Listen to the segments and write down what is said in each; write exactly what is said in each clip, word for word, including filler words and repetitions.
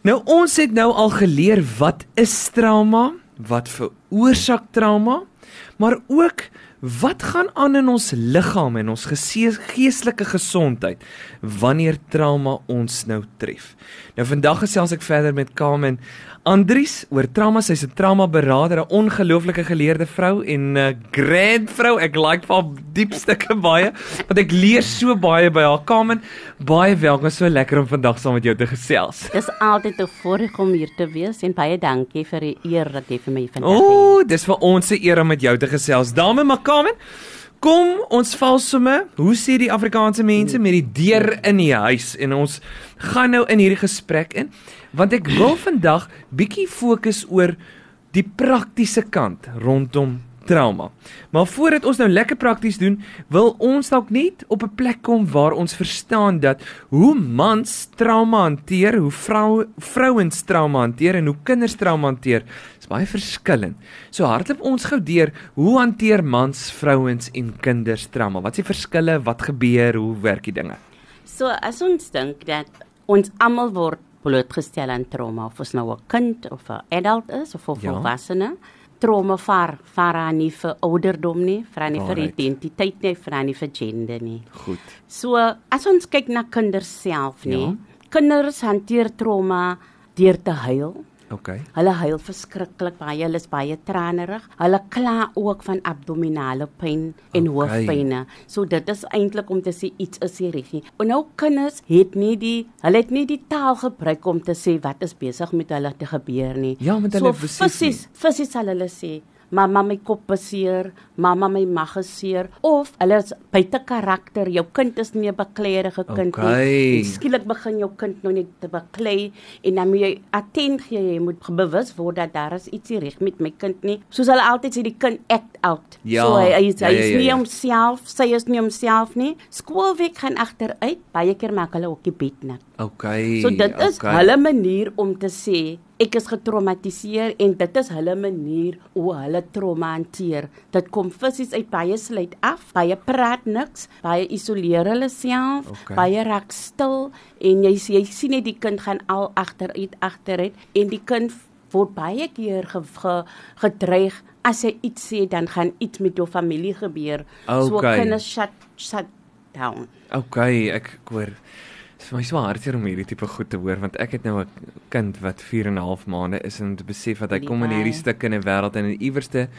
Nou ons het nou al geleer wat is trauma, wat veroorsaak trauma, maar ook wat gaan aan in ons liggaam en ons geestelike gesondheid wanneer trauma ons nou tref. Nou vandag gesels ek verder met Carmen Andries oor trauma. Sy's 'n traumaberader, 'n ongelooflike geleerde vrou en 'n uh, grand vrou. Ek like haar diep stukke baie, want ek leer so baie by haar. Carmen, baie welkom, so lekker om vandag saam met jou te gesels. Dis altyd 'n voorreg om hier te wees en baie dankie vir die eer dat jy vir my vandag het. O, dis vir ons 'n eer om met jou te gesels. Dame, maar Carmen, kom ons val somme, hoe sê die Afrikaanse mense, met die deur in die huis, en ons gaan nou in hierdie gesprek in, want ek wil vandag bietjie fokus oor die praktiese kant rondom trauma. Maar voordat ons nou lekker prakties doen, wil ons dalk net op 'n plek kom waar ons verstaan dat hoe mans trauma hanteer, hoe vrou, vrouens trauma hanteer en hoe kinders trauma hanteer, is baie verskillend. So hardloop ons gou deur, hoe hanteer mans, vrouens en kinders trauma? Wat is die verskille, wat gebeur, hoe werk die dinge? So as ons dink dat ons almal word blootgestel aan trauma, of ons nou 'n kind of 'n adult is, of 'n Ja. volwassene, trauma vaar, vaar nie vir ouderdom nie, vaar nie vir Alright. identiteit nie, vaar nie vir gender nie. Goed. So as ons kyk na kinders self nie, Ja. kinders hanteer trauma deur te huil. Okay. Hulle huil verskriklik baie, hulle is baie tranerig. Hulle kla ook van abdominale pyn en Okay. hoofpyne. So dit is eintlik om te sê iets is nie reg nie. En nou kinders het nie die hulle het nie die taal gebruik om te sê wat is besig met hulle te gebeur nie. Ja, want so hulle besef nie. fisies, fisies sal hulle sê, mamma my kop beseer, mamma my mag is seer, of hulle is buite karakter, jou kind is nie 'n bekleierige kind Okay. nie. En skielik begin jou kind nou net te beklei en dan moet jy attent gee, jy moet bewus word dat daar is iets nie reg met my kind nie. Soos hulle altyd sê, die kind act out. Ja, So hy, hy, is, ja, hy ja, is ja, nie ja. homself, sy is nie homself nie. Skoolweek gaan agteruit, baie keer maak hulle ook die bed nat. Okay. So dit is okay. hulle manier om te sê, ek is getraumatiseer en dit is hulle manier hoe hulle trauma hanteer. Dit kom fisies uit, baie sluit af, baie praat niks, baie isoleer hulle self, Okay. baie raak stil en jy, jy sien net die kind gaan al agteruit, agteruit en die kind word baie keer ge, ge, gedreig as hy iets sê, dan gaan iets met jou familie gebeur. So Okay. kinders shut, shut down. Okay, ek hoor. Dit is vir my so hartseer om hierdie tipe goed te hoor, want ek het nou 'n kind wat vier en 'n half maande is en te besef dat hy kom in hierdie stuk in 'n wêreld en in iewerste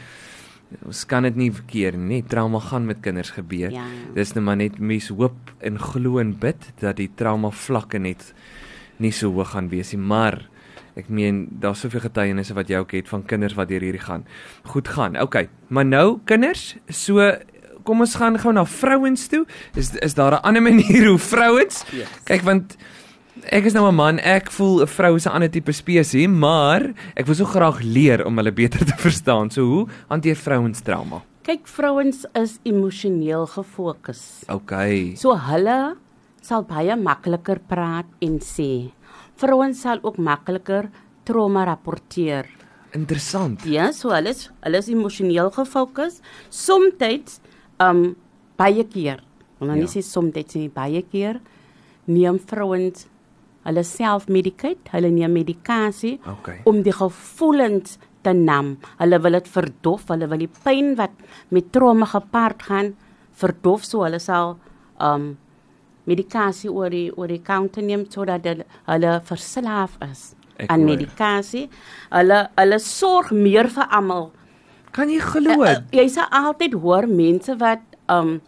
ons kan dit nie verkeer nie. Trauma gaan met kinders gebeur. Ja. Dis net maar net mens hoop en glo en bid dat die trauma vlakke net nie so hoog gaan wees nie, maar ek meen daar's soveel getuienisse wat jy ook het van kinders wat deur hierdie gaan. Goed gaan. Okay, maar nou kinders, so kom ons gaan gou na vrouens toe. Is is daar 'n ander manier hoe vrouens? Yes. Kyk, want ek is nou 'n man, ek voel 'n vrou is 'n ander tipe spesies, maar ek wil so graag leer om hulle beter te verstaan. So hoe hanteer vrouens trauma? Kyk, vrouens is emosioneel gefokus. Okay. So hulle sal baie makliker praat en sê. Vrouens sal ook makliker trauma rapporteer. Interessant. Ja, so hulle is, hulle is emosioneel gefokus. Somtyds, um, baie keer, en dan Ja. nie sê somtyds nie, baie keer, neem vrouens hulle self medicate, hulle neem medikasie, Okay. om die gevoelens te nam. Hulle wil dit verdof, hulle wil die pyn wat met trauma gepaard gaan, verdof, so hulle sal um, medikasie oor die, oor die counter neem, sodat hulle, hulle verslaaf is Ek aan hoor. medikasie. Hulle, hulle sorg meer vir almal. Kan jy glo? Uh, uh, jy sal altyd hoor mense wat um,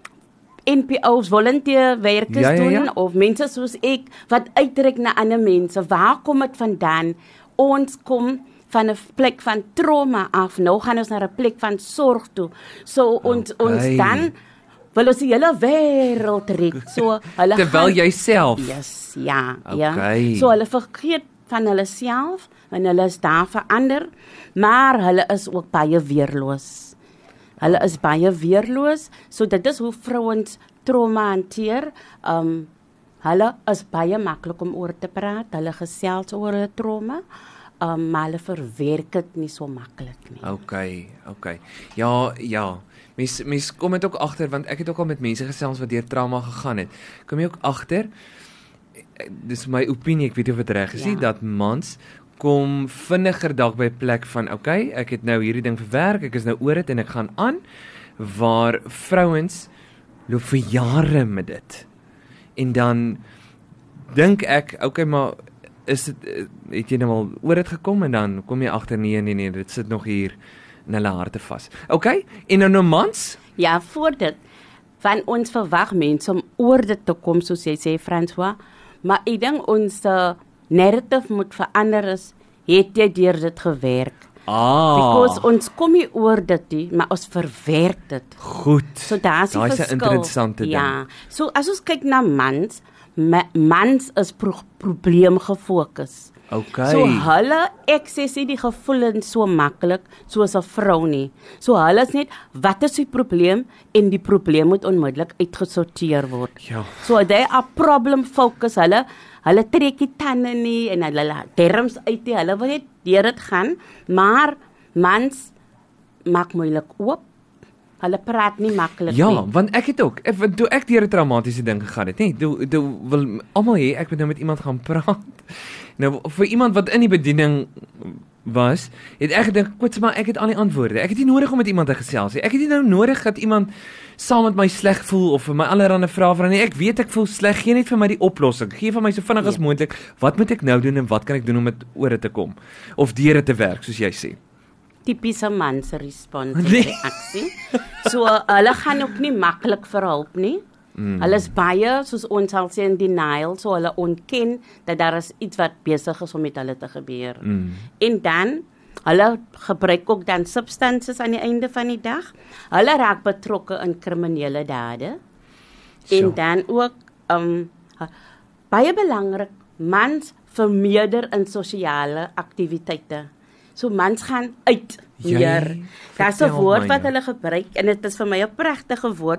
N P O's, volunteerwerkers Ja, ja, ja. doen, of mense soos ek, wat uitreik na ander mense. Waar kom dit vandaan? Ons kom van 'n plek van trauma af, nou gaan ons na 'n plek van sorg toe. So ons, Okay. ons dan wil ons die hele wêreld red. So hulle Terwyl gaan, jy self. Yes, ja, Okay. ja. So hulle vergeet van hulle self en hulle is daar vir ander, maar hulle is ook baie weerloos. Hulle is baie weerloos, so dit is hoe vrouens trauma hanteer. Um hulle is baie maklik om oor te praat, hulle gesels oor hulle trauma, um, maar hulle verwerk dit nie so maklik nie. Okay, okay. Ja, ja. Mens mens kom dit ook agter, want ek het ook al met mense gesels wat deur trauma gegaan het. Kom jy ook agter dis my opinie, ek weet nie of dit reg is nie, Ja. dat mans kom vinniger dalk by 'n plek van okay, ek het nou hierdie ding verwerk, ek is nou oor dit en ek gaan aan, waar vrouens loop vir jare met dit. En dan dink ek, okay, maar is dit het jy nou al oor dit gekom en dan kom jy agter nee nee nee, dit sit nog hier in hulle harte vas. Okay? En nou nou mans? Ja, voor dit van ons verwag mense om oor dit te kom, soos jy sê, François, maar ek dink ons uh, narrative moet verander is, het jy deur dit gewerk? Ah. Because ons kom nie oor dit nie, maar ons verwerk dit. Goed. So daar is die Daai is 'n verskil. interessante ding. Ja. So as ons kyk na mans, ma mans is pro probleem gefokus. Okay. So hulle access nie die gevoelens so maklik soos 'n vrou nie. So hulle is net, wat is die probleem en die probleem moet onmiddellik uitgesorteer word. Ja. So they are problem focus. Hulle hulle trek die tande nie en hulle terms uit nie. Hulle wil net deur dit gaan, maar mans maak moeilik oop. Hulle praat nie maklik Ja, nie. want ek het ook, ek, want toe ek deur 'n traumatiese ding gegaan het, nê, toe toe wil almal hê ek moet nou met iemand gaan praat. Nou vir iemand wat in die bediening was, het ek gedink, "Kwits maar, ek het al die antwoorde. Ek het nie nodig om met iemand te gesels nie. Ek het nie nou nodig dat iemand saam met my sleg voel of vir my allerlei vrae vra nie. Ek weet ek voel sleg, gee net vir my die oplossing. Gee vir my so vinnig as Ja. moontlik. Wat moet ek nou doen en wat kan ek doen om dit oor te kom of deur dit te werk, soos jy sê?" Tipiese man se respons Nee. reaksie. So hulle gaan ook nie maklik vir hulp nie. Mm. Hulle is baie, soos ons sal sê, in denial, so hulle ontken dat daar is iets wat besig is om met hulle te gebeur. Mm. En dan, hulle gebruik ook dan substances aan die einde van die dag. Hulle raak betrokke in kriminele dade. So. En dan ook, um, baie belangrik, mans vermeerder in sosiale aktiwiteite. So mans gaan uit Jy meer. Daar's 'n vertel woord my wat nou. hulle gebruik en dit is vir my 'n pragtige woord,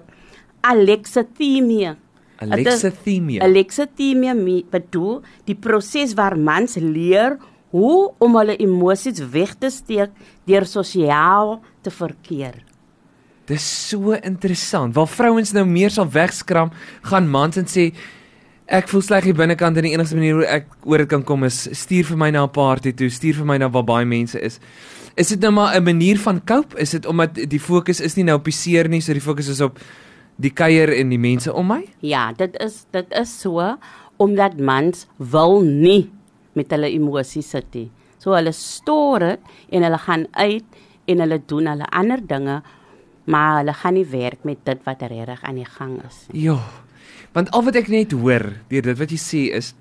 alexithymia. Alexithymia. Alexithymia me- bedoel die proses waar mans leer hoe om hulle emosies weg te steek deur sosiaal te verkeer. Dis so interessant. Waar vrouens nou meer sal wegskram, gaan mans en sê ek voel sleg hier binnekant en die enigste manier hoe ek oor dit kan kom is stuur vir my na 'n party toe, stuur vir my na waar baie mense is. Is dit nou maar 'n manier van cope? Is dit omdat die fokus is nie nou op die seer nie, so die fokus is op die kuier en die mense om my? Ja, dit is dit is so omdat mans wil nie met hulle emosies sit nie. So hulle stoor dit en hulle gaan uit en hulle doen hulle ander dinge, maar hulle gaan nie werk met dit wat regtig aan die gang is nie. Ja. Want al wat ek net hoor deur dit wat jy sê is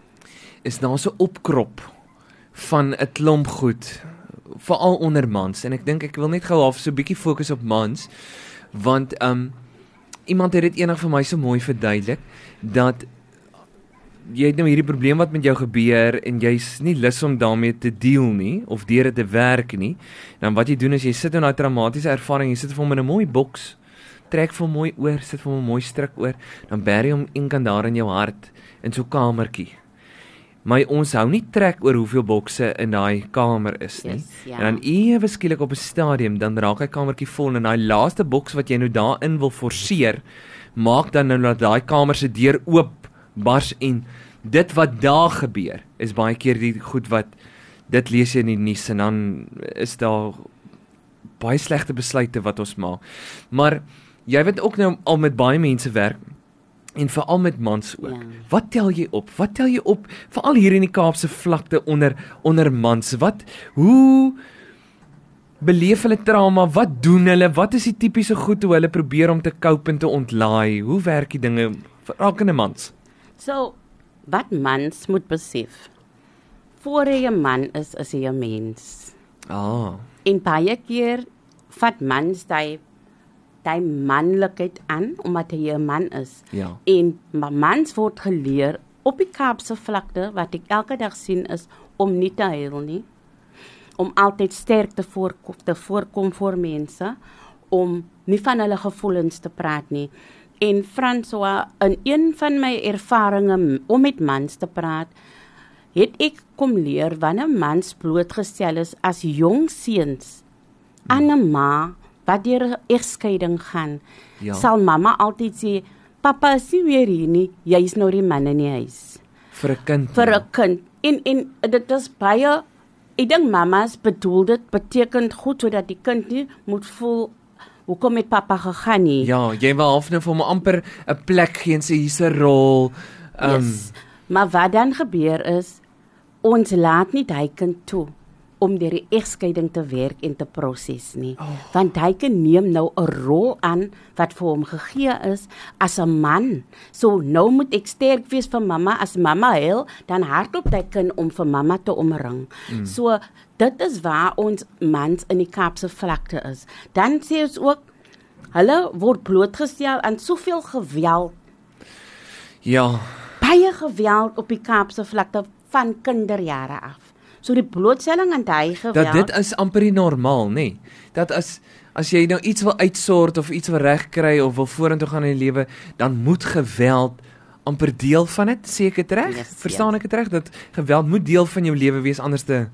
is daar so 'n opkrop van 'n klomp goed, veral onder mans, en ek dink ek wil net gou half so 'n bietjie fokus op mans, want um iemand het dit eendag vir my so mooi verduidelik dat jy het nou hierdie probleem wat met jou gebeur en jy's nie lus om daarmee te deel nie of deur dit te werk nie. Dan wat jy doen is jy sit in daai traumatiese ervaring, jy sit vir hom in 'n mooi boks, trek vir hom mooi oor, sit vir hom 'n mooi stryk oor, dan bær jy hom eenkant daar in jou hart in so 'n kamertjie. Maar ons hou nie trek oor hoeveel bokse in daai kamer is nie. Yes, ja. En dan ewe skielik op 'n stadium dan raak hy kamertjie vol en daai laaste boks wat jy nou daarin wil forceer, maak dan nou dat daai kamer se deur oop bars en dit wat daar gebeur is baie keer die goed wat dit lees jy in die nuus en dan is daar baie slegte besluite wat ons maak. Maar jy weet ook nou al met baie mense werk en veral met mans ook. Ja. Wat tel jy op? Wat tel jy op veral hier in die Kaapse vlakte onder onder mans? Wat hoe beleef hulle trauma? Wat doen hulle? Wat is die tipiese goed hoe hulle probeer om te cope en te ontlaai? Hoe werk die dinge vir elke mans? So, wat mans moet besef, voor jy 'n man is, is jy 'n mens. Ah, En baie keer vat mans die, die manlikheid aan, omdat hy 'n man is. ja. En maar mans word geleer op die Kaapse vlakte, wat ek elke dag sien, is om nie te huil nie, om altyd sterk te voorkom, te voorkom voor mense, om nie van hulle gevoelens te praat nie. En François, in een van my ervarings om met mans te praat, het ek kom leer wanneer mans blootgestel is as jong seuns aan 'n ma wat deur 'n egskeiding gaan, Ja. sal mamma altyd sê, "Papa is nie weer hier nie, jy is nou die man in die huis." vir 'n kind. vir 'n kind. En en dit is baie, ek dink mamas bedoel dit beteken goed sodat die kind nie moet voel hoekom het pappa gegaan nie. Ja, jy wil half nou vir hom amper 'n plek gee en sê hier's 'n rol. Um, Yes. Maar wat dan gebeur is, ons laat nie die kind toe om deur die egskeiding te werk en te proses nie. Oh. Want hy kan neem nou 'n rol aan wat vir hom gegee is as 'n man. So nou moet ek sterk wees vir mamma. As mamma huil, dan hardloop hy kind om vir mamma te omring. Mm. So dit is waar ons mans in die Kaapse vlakte is. Dan sê ons ook, hulle word blootgestel aan soveel geweld. Ja. Baie geweld op die Kaapse vlakte van kinderjare af. So die blootstelling aan daai geweld. Dat dit is amper nie normaal, nê. Nee. Dat as as jy nou iets wil uitsort of iets wil regkry of wil vorentoe gaan in die lewe, dan moet geweld amper deel van dit, sê ek dit reg? Yes, Verstaan yes. ek dit reg dat geweld moet deel van jou lewe wees anders te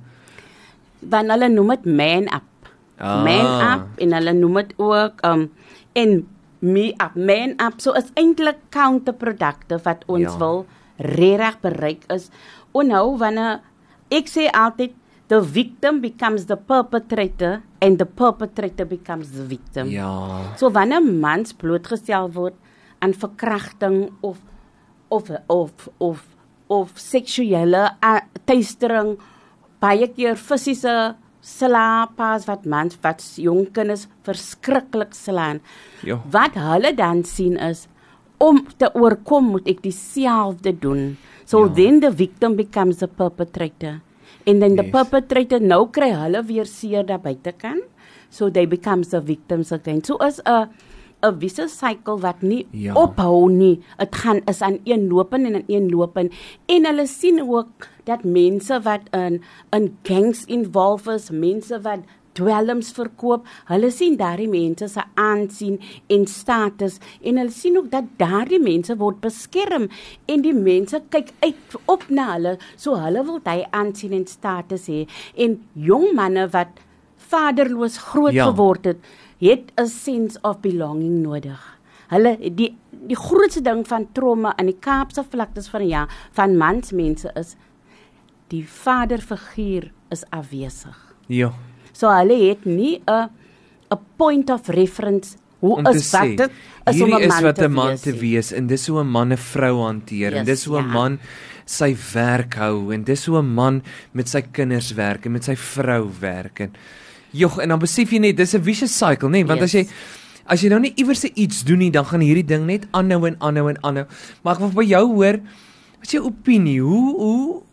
Want hulle noem dit man up. Ah. Man up en hulle noem dit ook um en me up, man up. So is eintlik counterproductive wat ons Ja. wil regtig bereik is. Onthou wanneer ek sê altyd the victim becomes the perpetrator and the perpetrator becomes the victim. Ja. So wanneer mans blootgestel word aan verkrachting of of of of of seksuele uh, teistering, baie keer fisiese slaapas wat mans wat jong kinders verskriklik slaan. Ja. Wat hulle dan sien is om te oorkom moet ek dieselfde doen. So Ja. then the victim becomes the perpetrator. And then the Yes. perpetrator nou kry hulle weer seer daar buitekant. So they becomes the victims again. So is 'n 'n vicious cycle wat nie Ja. ophou nie. Dit gaan is aan een lopen en aan een lopen. En hulle sien ook dat mense wat in in gangs involved is, mense wat dwelms verkoop, hulle sien daardie mense se aansien en status en hulle sien ook dat daardie mense word beskerm en die mense kyk uit op na hulle, so hulle wil daai aansien en status hê. En jong manne wat vaderloos groot Ja. geword het, het 'n sense of belonging nodig. Hulle die die grootste ding van trauma in die Kaapse vlaktes van ja van mansmense is die vaderfiguur is afwesig. Ja. So hulle het nie 'n 'n point of reference hoe Om te is wat sê, dit is om hierdie 'n is man wat te 'n man wees te nie. wees en dis hoe 'n man 'n vrou hanteer en Yes, dis hoe 'n ja. man sy werk hou en dis hoe 'n man met sy kinders werk en met sy vrou werk en jog en dan besef jy net dis 'n vicious cycle, nê, nee? Want Yes. as jy as jy nou nie iewers iets doen nie, dan gaan hierdie ding net aanhou en aanhou en aanhou. Maar ek wil by jou hoor, wat is jou opinie? Hoe hoe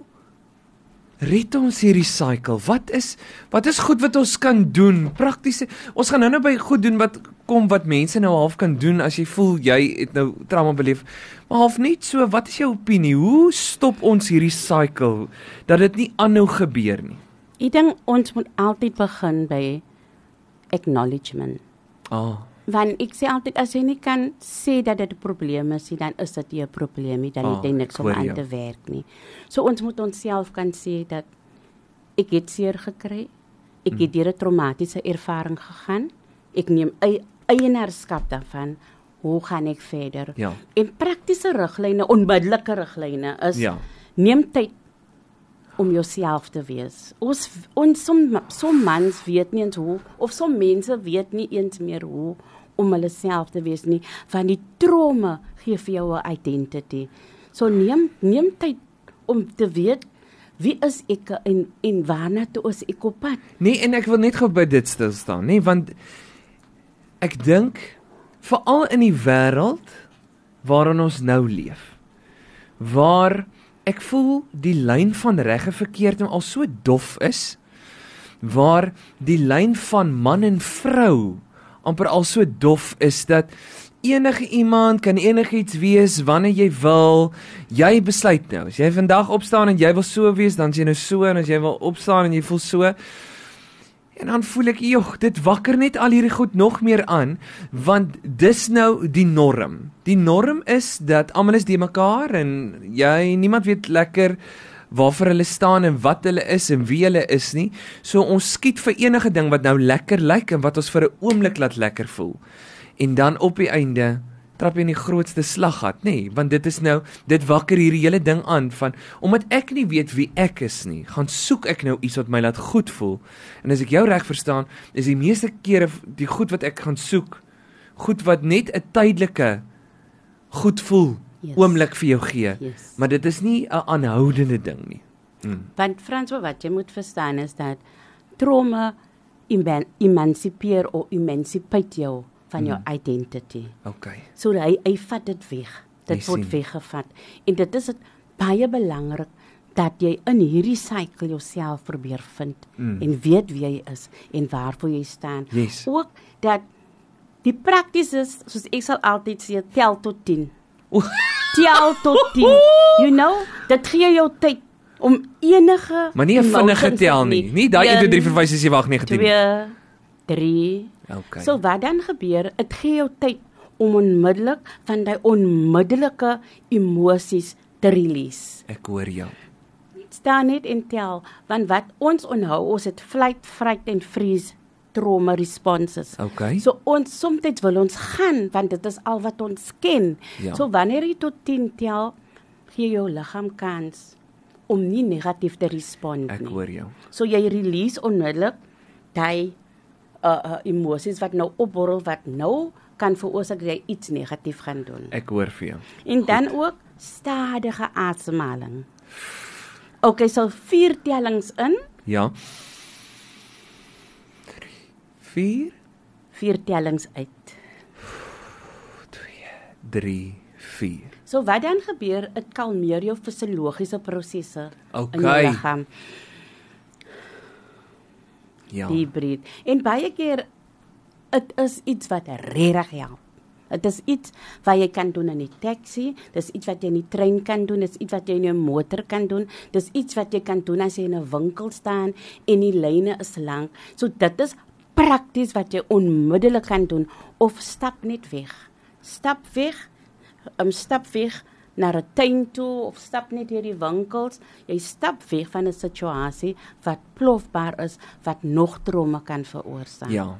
red ons hierdie cycle? Wat is wat is goed wat ons kan doen? Praktiese. Ons gaan nou-nou by goed doen wat kom wat mense nou half kan doen as jy voel jy het nou trauma beleef. Maar half net so, wat is jou opinie? Hoe stop ons hierdie cycle dat dit nie aanhou gebeur nie? Ek dink ons moet altyd begin by acknowledgement. Ah, Want ek sê altyd as jy nie kan sê dat dit 'n probleem is nie, dan is dit nie 'n probleem nie, dan Ah, het jy niks ek om hoor aan jou. te werk nie. So ons moet onsself kan sê dat ek het seer gekry. Ek het deur 'n traumatiese ervaring gegaan. Ek neem eie, eienaarskap daarvan. Hoe gaan ek verder? Ja. En praktiese riglyne, onmiddellike riglyne is Ja. neem tyd om jouself te wees. Ons ons som som mans weet nie eens hoe of som mense weet nie eens meer hoe om hulle self te wees nie, want die trauma gee vir jou 'n identity. So neem neem tyd om te weet wie is ek en en waarna toe is ek op pad. Nee, en ek wil net gou by dit stil staan, nê, want ek dink veral in die wêreld waarin ons nou leef, waar ek voel die lyn van reg en verkeerd nou al so dof is, waar die lyn van man en vrou amper al so dof is dat enige iemand kan enigiets wees wanneer jy wil. Jy besluit nou. As jy vandag opstaan en jy wil so wees, dan is jy nou so, en as jy wil opstaan en jy voel so, en dan voel ek, joh, dit wakker net al hierdie goed nog meer aan, want dis nou die norm. Die norm is dat almal is die mekaar en jy niemand weet lekker waarvoor hulle staan en wat hulle is en wie hulle is nie. So ons skiet vir enige ding wat nou lekker lyk en wat ons vir 'n oomblik laat lekker voel. En dan op die einde trap jy in die grootste slaggat, nê, nee, want dit is nou, dit wakker hierdie hele ding aan van, omdat ek nie weet wie ek is nie, gaan soek ek nou iets wat my laat goed voel, en as ek jou reg verstaan, is die meeste kere die goed wat ek gaan soek, goed wat net 'n tydelike goed voel, yes. oomblik vir jou gee, yes. maar dit is nie 'n aanhoudende ding nie. Hmm. Want Frans, wat jy moet verstaan is dat trauma eman emancipeer of emancipate jou van jou hmm. identity. Okay. So hy, hy vat dit weg. Dit word sien. weggevat. En dit is het baie belangrik dat jy in hierdie cycle jouself probeer vind hmm. en weet wie jy is en waarvoor jy staan. Yes. Ook dat die praktis is, soos ek sal altyd sê, tel tot tien. Tel tot tien. You know, dit gee jou tyd om enige maar nie 'n vinnige tel nie. Nie daai een twee drie vier vyf ses sewe agt nege tien. twee drie Okay. So wat dan gebeur? Dit gee jou tyd om onmiddellik van die onmiddellike emosies te release. Ek hoor jou. Staan net en tel, want wat ons onthou, ons het flight, fright en freeze trauma responses. Okay. So ons soms wil ons gaan, want dit is al wat ons ken. Ja. So wanneer jy tot tien tel, gee jou liggaam kans om nie negatief te respond Ek nie. hoor jou. So jy release onmiddellik die uh, uh, emosies wat nou opborrel, wat nou kan veroorsaak dat jy iets negatief gaan doen. Ek hoor vir jou. En dan ook stadige asemhaling. Okay, so vier tellings in. Ja. vier, Vier tellings uit. twee, drie, vier. So wat dan gebeur, dit kalmeer jou fisiologiese prosesse Okay. in jou liggaam. Ja. Diep breathe. En baie keer, dit is iets wat regtig help. Dit is iets wat jy kan doen in die taxi, dit is iets wat jy in die trein kan doen, dit is iets wat jy in 'n motor kan doen, dit is iets wat jy kan doen as jy in 'n winkel staan en die lyne is lank. So dit is prakties wat jy onmiddellik kan doen, of stap net weg. Stap weg, um, stap weg na 'n tuin toe, of stap net hierdie winkels. Jy stap weg van 'n situasie wat plofbaar is, wat nog trauma kan veroorsaak. Ja.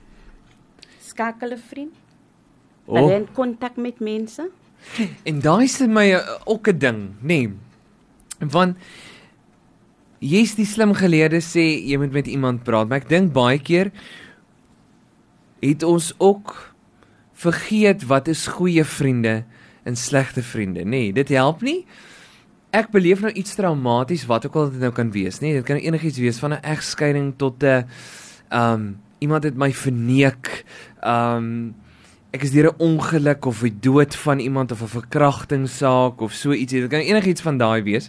Skakel 'n vriend. Oh. Hulle in kontak met mense. En daai is vir my uh, ook 'n ding, nê. Nee. Want jy's die slim geleerde sê jy moet met iemand praat, maar ek dink baie keer het ons ook vergeet wat is goeie vriende en slegte vriende, nê. Nee, dit help nie. Ek beleef nou iets traumaties, wat ook al dit nou kan wees, nê. Nee, dit kan enigiets wees van 'n egskeiding tot 'n um iemand het my verneek, um ek is deur 'n ongeluk of die dood van iemand of 'n verkrachtingssaak of so iets, dit kan enigiets van daai wees.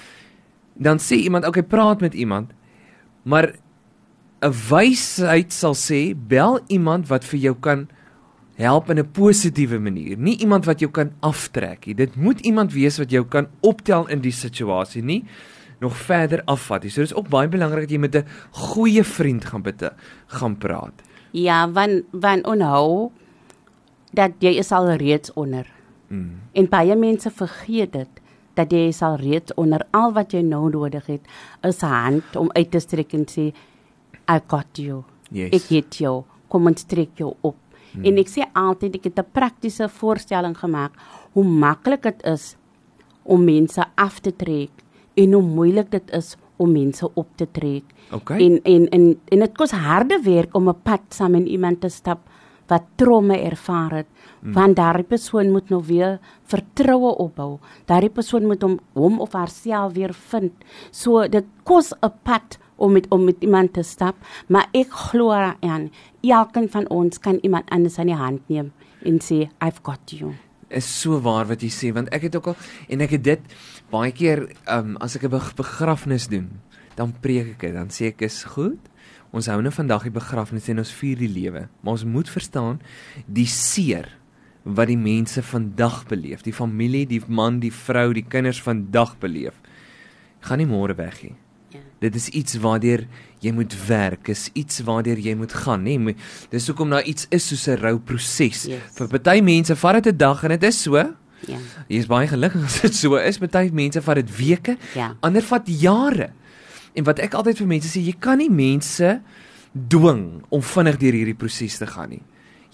Dan sê iemand, okay, praat met iemand, maar 'n wysheid sal sê, bel iemand wat vir jou kan help in 'n positiewe manier, nie iemand wat jou kan aftrek nie. Dit moet iemand wees wat jou kan optel in die situasie, nie nog verder afvat nie. So dis ook baie belangrik dat jy met 'n goeie vriend gaan bitte gaan praat. Ja, want want onthou dat jy is al reeds onder. Mm. En baie mense vergeet dit, dat jy is al reeds onder. Al wat jy nou nodig het, is 'n hand om uit te strek en sê, I got you. Yes. Ek het jou, kom ons trek jou op. Mm. En ek sê altyd, ek het 'n praktiese voorstelling gemaak, hoe maklik dit is om mense af te trek, en hoe moeilik dit is om mense op te trek. Okay. En, en, en, en het kos harde werk om 'n pad saam met iemand te stap, wat trauma ervaar het, mm. want daardie persoon moet nou weer vertroue opbou, daardie persoon moet hom, hom of haarself weer vind, so dit kos 'n pad om met, om met iemand te stap, maar ek glo aan, elkeen van ons kan iemand anders aan die hand neem, en sê, I've got you. Is so waar wat jy sê, want ek het ook al, en ek het dit, baie keer, um, as ek 'n begrafnis doen, dan preek ek dit, dan sê ek, is goed, ons hou nou vandag die begrafnis en ons vier die lewe, maar ons moet verstaan, die seer, wat die mense vandag beleef, die familie, die man, die vrou, die kinders vandag beleef, gaan nie môre weg nie. Ja. Dit is iets waardeur jy moet werk, is iets waardeur jy moet gaan, nee, dis hoekom daar iets is soos 'n rouproses. Yes. Vir party mense vat dit 'n dag en dit is so, Ja. jy is baie gelukkig as dit so is, party mense vat dit weke, Ja. ander vat jare. En wat ek altyd vir mense sê, jy kan nie mense dwing om vinnig deur hierdie proses te gaan nie.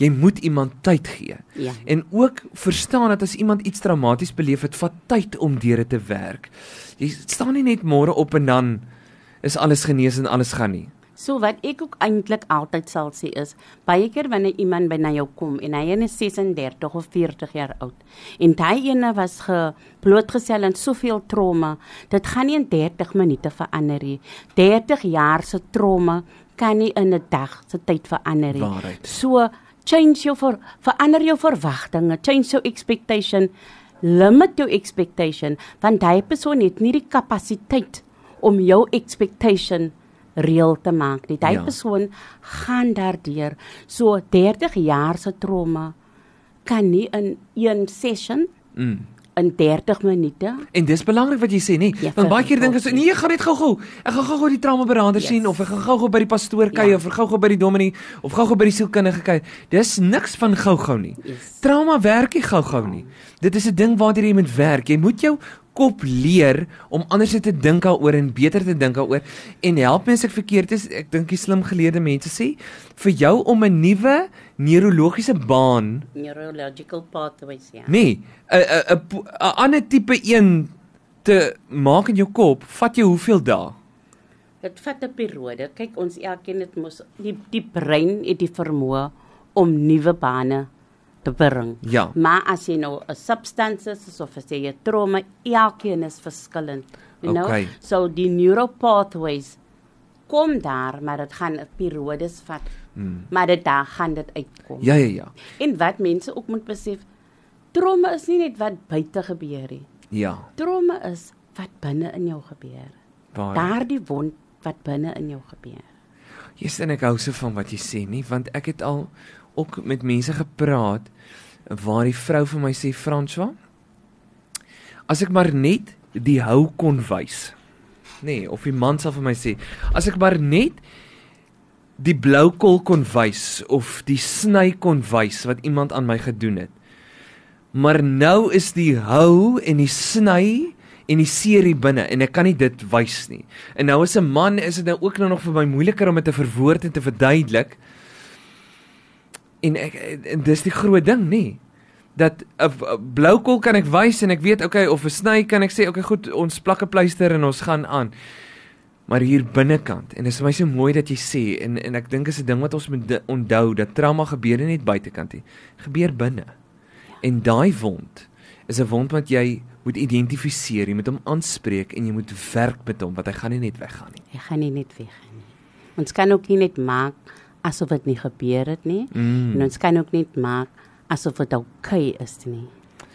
Jy moet iemand tyd gee. Ja. En ook verstaan dat as iemand iets traumaties beleef het, vat tyd om deur dit te werk. Jy staan nie net môre op en dan is alles genees en alles gaan nie. So wat ek ook eintlik altyd sal sê is, baie keer wanneer iemand by na jou kom en hy is ses en dertig of veertig jaar oud en hy ene was geblootgestel aan soveel trauma, dit gaan nie in dertig minute verander nie. dertig jaar se trauma kan nie in 'n dag se tyd verander nie. Waarheid. So change jou ver, verander jou verwagtinge, change jou expectation, limit jou expectation, want die persoon het nie die kapasiteit om jou expectation reël te maak nie. Die Ja. persoon gaan daardeur. So dertig jaar se trauma kan nie in een session Mm. in dertig minute. En dis belangrik wat jy sê, nee. Ja, Want baie keer dink ek, vir- nee, ek gaan net gou-gou. Ek gaan gou-gou die traumaberader Yes. sien of ek gaan gou-gou by die pastoor kuier Ja. of gou-gou by die dominee of gou-gou by die sielkundige kuier. Dis niks van gou-gou nie. Yes. Trauma werk nie gou-gou nie. Dit is 'n ding waartoe jy moet werk. Jy moet jou kop leer om anders te dink daaroor en beter te dink daaroor en help mense ek verkeerd is. Ek dink die slim geleerde mense sê vir jou om 'n nuwe neurologiese baan, Neurological pathways, ja. nee, 'n 'n 'n 'n ander tipe een te maak in jou kop, vat jou hoeveel dae? Dit vat 'n periode. Kyk, ons elkeen het mos die die brein het die vermoë om nuwe bane te bring. Ja. Maar as jy nou 'n substances is of as jy 'n trauma, elkeen is verskillend. You know? Okay. So die neural pathways kom daar, maar dit gaan 'n periodes vat. Hmm. Maar dit daar gaan dit uitkom. Ja, ja, ja. En wat mense ook moet besef, trauma is nie net wat buite gebeur nie. Ja. Trauma is wat binne in jou gebeur. Waar? Daardie wond wat binne in jou gebeur. Yes, en ek hou so van wat jy sê nie, want ek het al ook met mense gepraat waar die vrou vir my sê, François, as ek maar net die hou kon wys. Nee, of die man sal vir my sê, as ek maar net die bloukol kon wys of die sny kon wys wat iemand aan my gedoen het. Maar nou is die hou en die sny en die serie binne en ek kan nie dit wys nie. En nou as 'n man is dit nou ook nou nog vir my moeiliker om dit te verwoord en te verduidelik. En ek en dis die groot ding, nê. Dat 'n bloukol kan ek wys en ek weet okay of 'n sny kan ek sê okay goed, ons plak 'n pleister en ons gaan aan. Maar hier binnekant en dit is vir my so mooi dat jy sê en en ek dink is 'n ding wat ons moet onthou dat trauma gebeur nie net buitekant nie, gebeur binne. En daai wond is 'n wond wat jy moet identifiseer, jy moet hom aanspreek en jy moet werk met hom want hy gaan nie net weggaan nie. Hy gaan nie net weggaan nie. Ons kan ook nie net maak asof dit nie gebeur het nie. Mm. En ons kan ook net maak asof dit oukei is nie.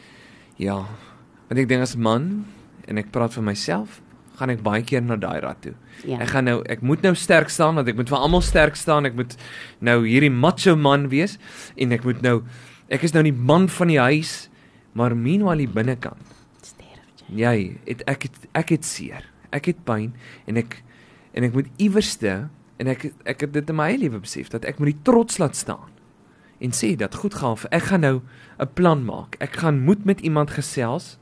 Ja, want ek dink as man en ek praat vir myself, gaan ek baie keer na daai rad toe. Ja. Ek gaan nou ek moet nou sterk staan want ek moet vir almal sterk staan. Ek moet nou hierdie macho man wees en ek moet nou ek is nou die man van die huis, maar meanwhile die binnekant. Sterf jy. Jy, het, ek het ek het seer. Ek het pyn en ek en ek moet iewerste en ek ek het dit in my eie lewe besef dat ek moet die trots laat staan en sê dat goed gaan. Ek gaan nou 'n plan maak. Ek gaan moed met iemand gesels.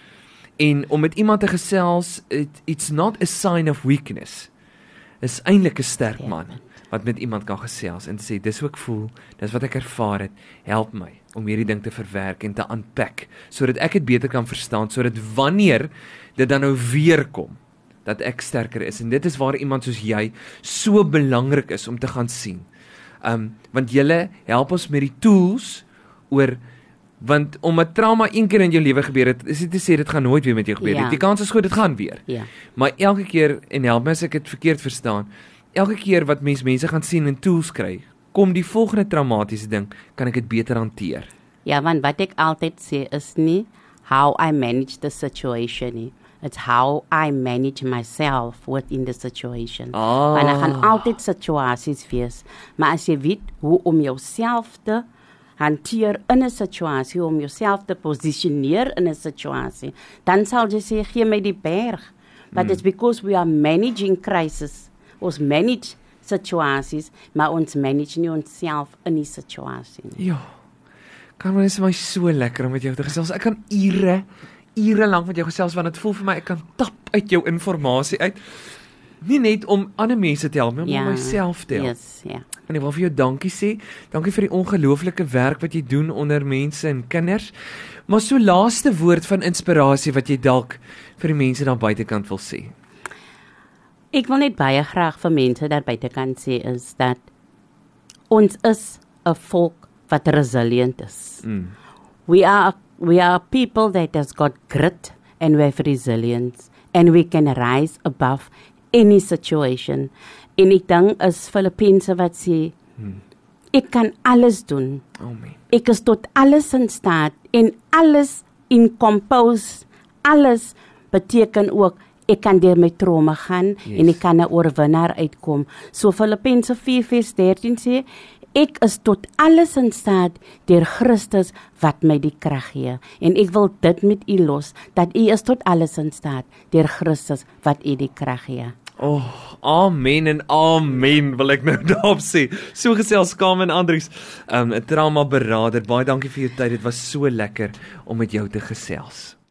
En om met iemand te gesels, it, it's not a sign of weakness. Is eintlik 'n sterk man wat met iemand kan gesels en sê dis hoe ek voel, dis wat ek ervaar het, help my om hierdie ding te verwerk en te unpack sodat ek dit beter kan verstaan, sodat wanneer dit dan nou weer kom, dat ek sterker is. En dit is waar iemand soos jy so belangrik is om te gaan sien. Um want julle help ons met die tools oor want om 'n trauma een keer in jou lewe gebeur het, is dit te sê dit gaan nooit weer met jou gebeur nie. Ja. Die kans is groot dit gaan weer. Ja. Maar elke keer, en help my as ek dit verkeerd verstaan, elke keer wat mens mense gaan sien en tools kry, kom die volgende traumatiese ding, kan ek dit beter hanteer. Ja, want wat ek altyd sê is nie how I manage the situation nie. It's how I manage myself within the situation. Ah. Want daar gaan altyd situasies wees, maar as jy weet hoe om jouself te hanteer in 'n situasie, om jouself te positioneer in 'n situasie, dan sal jy sê gee my die berg. But mm. it's because we are managing crisis. Ons manage situasies, maar ons manage nie onsself in die situasie nie. Ja. Kan maar, dit is my so lekker om met jou te gesels. Ek kan ure, ure lank met jou gesels want dit voel vir my ek kan tap uit jou inligting uit. Nie net om ander mense te help, maar Ja. om myself te help. Yes, ja. En ek wil vir jou dankie sê. Dankie vir die ongelooflike werk wat jy doen onder mense en kinders. Maar so laaste woord van inspirasie wat jy dalk vir die mense daar buitekant wil sê. Ek wil net baie graag vir mense daar buitekant sê is dat ons is 'n volk wat resilient is. Mm. We are we are people that has got grit and we have resilience and we can rise above any situation. En ek dink is Filippense wat sê Hmm. ek kan alles doen. Amen. Ek is tot alles in staat en alles in compose. Alles beteken ook ek kan deur my trauma gaan Yes. en ek kan 'n oorwinnaar uitkom. So Filippense vier vers dertien sê ek is tot alles in staat deur Christus wat my die krag gee. En ek wil dit met u los dat u is tot alles in staat deur Christus wat u die krag gee. Oh, amen en amen wil ek nou daarop sê. So gesels Carmen Andrieks, um, 'n trauma beraader. Baie dankie vir jou tyd. Dit was so lekker om met jou te gesels.